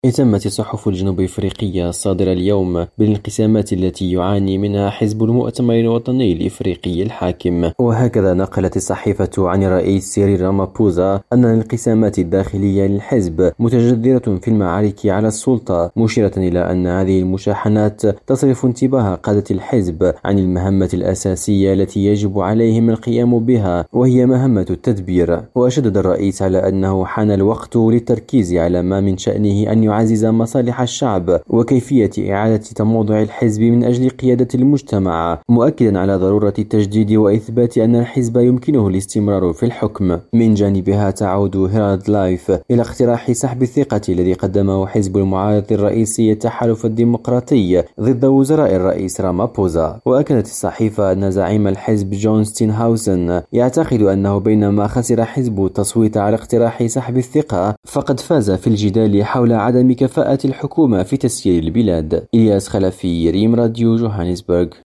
اهتمت الصحف الجنوب أفريقية الصادرة اليوم بالانقسامات التي يعاني منها حزب المؤتمر الوطني الإفريقي الحاكم، وهكذا نقلت الصحيفة عن الرئيس سيريل رامابوزا أن الانقسامات الداخلية للحزب متجذرة في المعارك على السلطة، مشيرة إلى أن هذه المشاحنات تصرف انتباه قادة الحزب عن المهمة الأساسية التي يجب عليهم القيام بها، وهي مهمة التدبير. وشدد الرئيس على أنه حان الوقت للتركيز على ما من شأنه أن يعزز مصالح الشعب وكيفية إعادة تموضع الحزب من أجل قيادة المجتمع، مؤكدا على ضرورة التجديد وإثبات أن الحزب يمكنه الاستمرار في الحكم. من جانبها تعود هيرالد لايف إلى اقتراح سحب الثقة الذي قدمه حزب المعارضة الرئيسي التحالف الديمقراطي ضد وزراء الرئيس رامابوزا، وأكدت الصحيفة أن زعيم الحزب جون ستينهاوسن يعتقد أنه بينما خسر حزب التصويت على اقتراح سحب الثقة فقد فاز في الجدال حول عدم كفاءة الحكومة في تسيير البلاد. إلياس خلفي، ريم راديو، جوهانسبرغ.